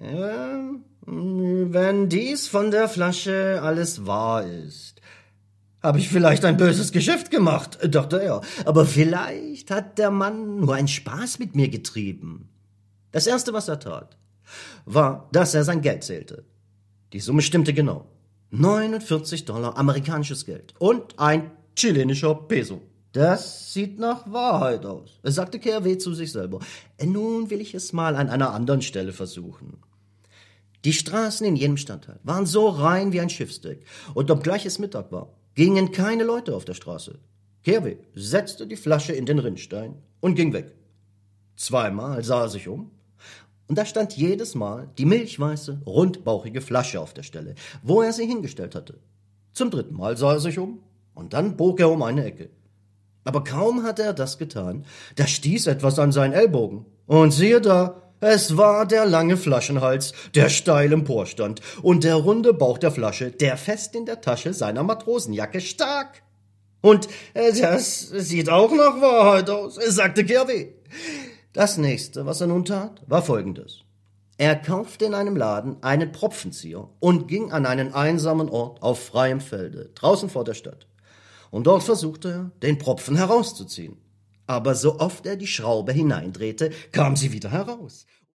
Wenn dies von der Flasche alles wahr ist, habe ich vielleicht ein böses Geschäft gemacht, dachte er. Aber vielleicht hat der Mann nur einen Spaß mit mir getrieben. Das Erste, was er tat, war, dass er sein Geld zählte. Die Summe stimmte genau. $49 amerikanisches Geld und ein chilenischer Peso. Das sieht nach Wahrheit aus, sagte KRW zu sich selber. Nun will ich es mal an einer anderen Stelle versuchen. Die Straßen in jenem Stadtteil waren so rein wie ein Schiffsdeck, und obgleich es Mittag war, gingen keine Leute auf der Straße. KRW setzte die Flasche in den Rinnstein und ging weg. Zweimal sah er sich um, und da stand jedes Mal die milchweiße, rundbauchige Flasche auf der Stelle, wo er sie hingestellt hatte. Zum dritten Mal sah er sich um, und dann bog er um eine Ecke. Aber kaum hatte er das getan, da stieß etwas an seinen Ellbogen. Und siehe da, es war der lange Flaschenhals, der steil emporstand, und der runde Bauch der Flasche, der fest in der Tasche seiner Matrosenjacke stak. Und das sieht auch nach Wahrheit aus, sagte KRW. Das nächste, was er nun tat, war Folgendes. Er kaufte in einem Laden einen Propfenzieher und ging an einen einsamen Ort auf freiem Felde, draußen vor der Stadt. Und dort versuchte er, den Propfen herauszuziehen. Aber so oft er die Schraube hineindrehte, kam sie wieder heraus.